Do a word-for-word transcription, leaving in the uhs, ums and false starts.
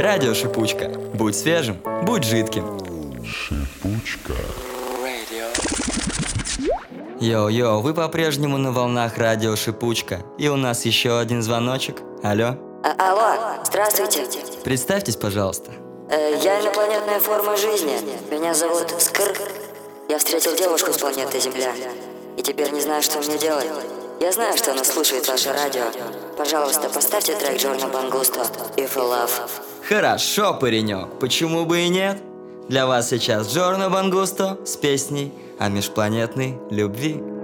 Радио Шипучка. Будь свежим, будь жидким. Шипучка. Йоу-йоу, вы по-прежнему на волнах радио Шипучка. И у нас еще один звоночек. Алло. А- алло, здравствуйте. Представьтесь, пожалуйста. Э, я инопланетная форма жизни. Меня зовут Скр. Я встретил девушку с планеты Земля. И теперь не знаю, что мне делать. Я знаю, что она слушает ваше радио. Пожалуйста, поставьте трек Джорно Бангусто «If a Love». Хорошо, паренек, почему бы и нет? Для вас сейчас Джорно Бангусто с песней о межпланетной любви.